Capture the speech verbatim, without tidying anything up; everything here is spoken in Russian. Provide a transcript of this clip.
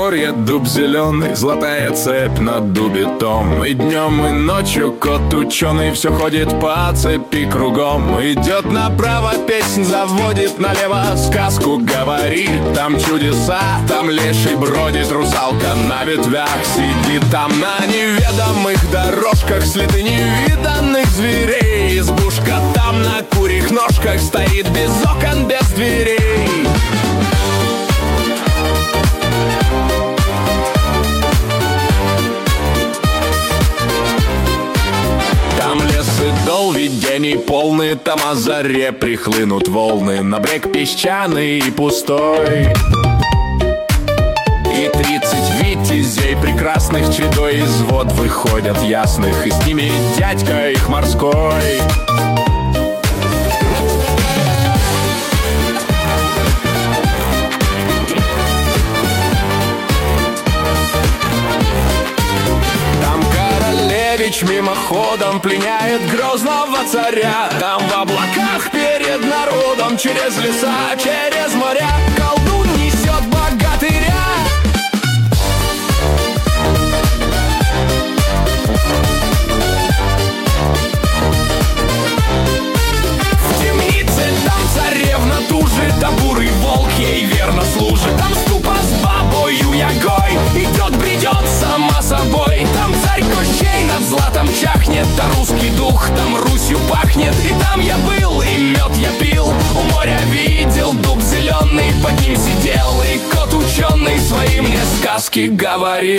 Подножье дуб зеленый, золотая цепь над дубитом. И днем, и ночью кот ученый все ходит по цепи кругом. Идет направо, песнь заводит, налево сказку говорит. Там чудеса, там леший бродит, русалка на ветвях сидит. Там на неведомых дорожках следы невиданных зверей. Избушка там на курьих ножках стоит без окон, без дверей. Там лес и дол, видений полный, там о заре прихлынут волны на брег песчаный и пустой. И тридцать витязей прекрасных чередой из вод выходят ясных, и с ними дядька их морской. Мимоходом пленяет грозного царя. Там в облаках перед народом, через леса, через моря, колдун несет богатыря. В темнице там царевна тужит, а бурый волк ей верно служит. Там ступа с бабою ягой идет, бредет сама собой. Там царь Кощей над златом чахнет, а русский дух там Русью пахнет. И там я был, и мед я пил, у моря видел дуб зеленый, под ним сидел, и кот ученый свои мне сказки говорил.